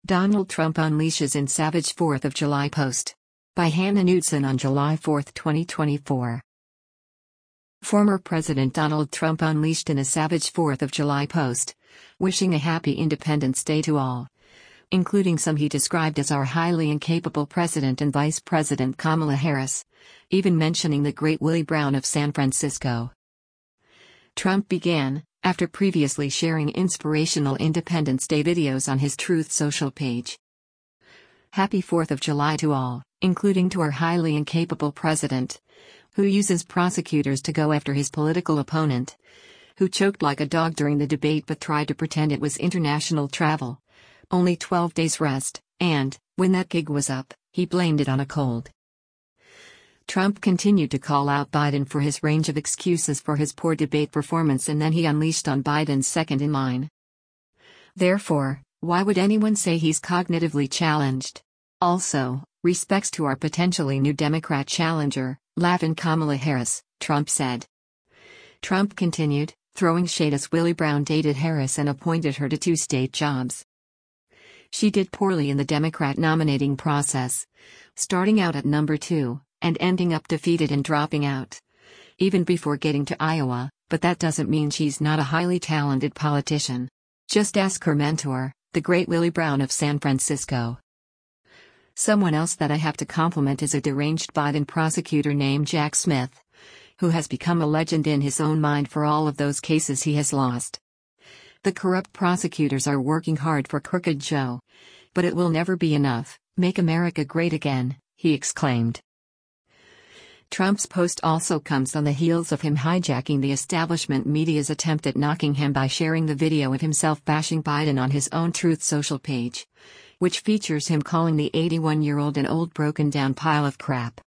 Donald Trump unleashes in savage 4th of July post. By Hannah Knudsen on July 4, 2024. Former President Donald Trump unleashed in a savage 4th of July post, wishing a happy Independence Day to all, including some he described as our highly incapable President and Vice President Kamala Harris, even mentioning the great Willie Brown of San Francisco. Trump began, after previously sharing inspirational Independence Day videos on his Truth Social page. Happy 4th of July to all, including to our highly incapable president, who uses prosecutors to go after his political opponent, who choked like a dog during the debate but tried to pretend it was international travel, only 12 days rest, and, when that gig was up, he blamed it on a cold. Trump continued to call out Biden for his range of excuses for his poor debate performance, and then he unleashed on Biden's second in line. Therefore, why would anyone say he's cognitively challenged? Also, respects to our potentially new Democrat challenger, Lavin Kamala Harris, Trump said. Trump continued, throwing shade as Willie Brown dated Harris and appointed her to 2 state jobs. She did poorly in the Democrat nominating process, starting out at number 2, and ending up defeated and dropping out, even before getting to Iowa, but that doesn't mean she's not a highly talented politician. Just ask her mentor, the great Willie Brown of San Francisco. Someone else that I have to compliment is a deranged Biden prosecutor named Jack Smith, who has become a legend in his own mind for all of those cases he has lost. The corrupt prosecutors are working hard for Crooked Joe, but it will never be enough. Make America great again, he exclaimed. Trump's post also comes on the heels of him hijacking the establishment media's attempt at knocking him by sharing the video of himself bashing Biden on his own Truth Social page, which features him calling the 81-year-old an old broken-down pile of crap.